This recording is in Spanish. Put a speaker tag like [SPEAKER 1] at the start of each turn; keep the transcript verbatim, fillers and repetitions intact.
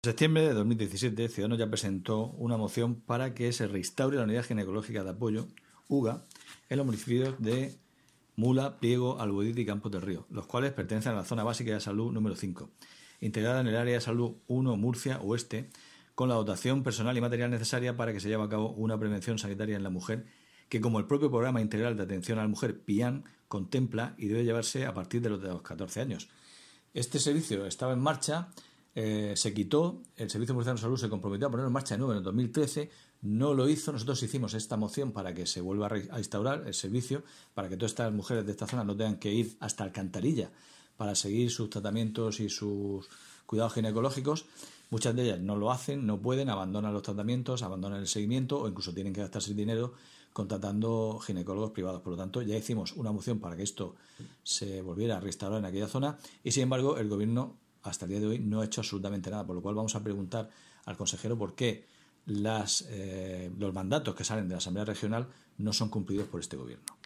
[SPEAKER 1] En septiembre de dos mil diecisiete, Ciudadanos ya presentó una moción para que se reinstaure la unidad ginecológica de apoyo, U G A, en los municipios de Mula, Priego, Albuedite y Campos del Río, los cuales pertenecen a la zona básica de salud número cinco, integrada en el área de salud uno Murcia Oeste, con la dotación personal y material necesaria para que se lleve a cabo una prevención sanitaria en la mujer, que como el propio Programa Integral de Atención a la Mujer, P I A N, contempla y debe llevarse a partir de los, de los catorce años. Este servicio estaba en marcha. Eh, se quitó, el Servicio Murciano de Salud se comprometió a ponerlo en marcha de nuevo en el dos mil trece, no lo hizo. Nosotros hicimos esta moción para que se vuelva a instaurar el servicio, para que todas estas mujeres de esta zona no tengan que ir hasta Alcantarilla para seguir sus tratamientos y sus cuidados ginecológicos. Muchas de ellas no lo hacen, no pueden, abandonan los tratamientos, abandonan el seguimiento o incluso tienen que gastarse el dinero contratando ginecólogos privados. Por lo tanto, ya hicimos una moción para que esto se volviera a restaurar en aquella zona y, sin embargo, el Gobierno hasta el día de hoy no ha hecho absolutamente nada, por lo cual vamos a preguntar al consejero por qué las, eh, los mandatos que salen de la Asamblea Regional no son cumplidos por este Gobierno.